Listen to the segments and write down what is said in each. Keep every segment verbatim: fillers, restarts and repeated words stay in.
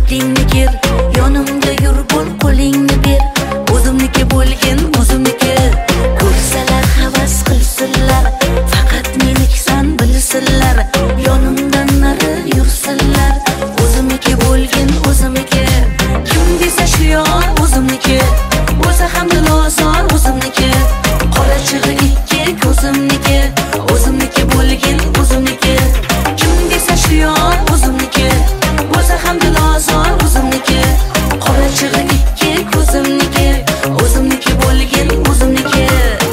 qaddingni ker, yonimda yur bo'l, qo'lingni ber. O'zimniki bo'lgin, o'zimniki. Ko'rsalar havas qilsinlar, faqat meniksan bilsinlar. Yonimdan nari yursinlar, o'zimniki bo'lgin, o'zimniki. Kim desa shu yor o'zimniki, bo'lsa ham dilozor o'zimniki. Qora chig'i ikki ko'zimniki, o'zimniki bo'lgin, o'zimniki. Kim desa shu yor o'zimniki, bo'lsa ham dilozor o'zimniki. Qora chig'i ikki ko'zimniki, o'zimniki bo'lgin, o'zimniki.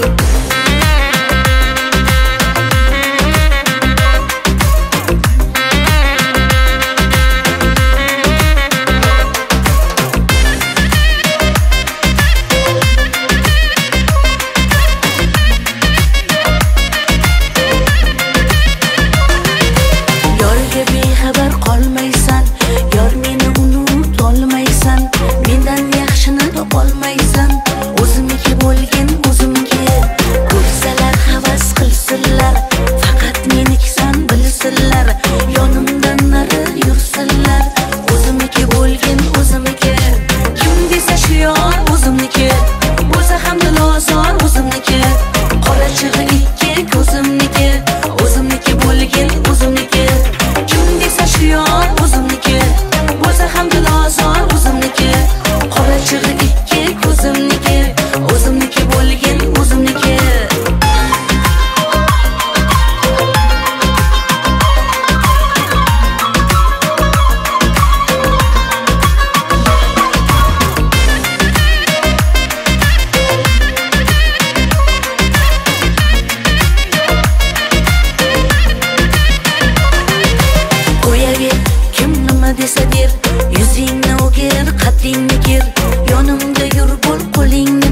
Yorga bexabar qolmaysan, yor meni unut olmaysan. Mendan yaxshini topolmaysan, o'zimniki bo'lgin, o'zimniki. Ko'rsalar havas qilsinlar, faqat meniksan bilsinlar. Yonimdan nari yursinlar, o'zimniki bo'lgin, o'zimniki. Kim desa shu yor o'zimniki, bo'lsa ham dilozor o'zimniki. Qora chig'i ikki ko'zimniki, o'zimniki bo'lgin, o'zimniki. Kim desa shu yor o'zimniki, bo'lsa ham dilozor o'zimniki. Qora chig'i ikki ko'zimniki, o'zimniki bo'lgin, o'zimniki. Qo'yaver, kim nima desa der, yuzingni o'gir, qaddingni ker. Yonimda yur bo'l, qo'lingni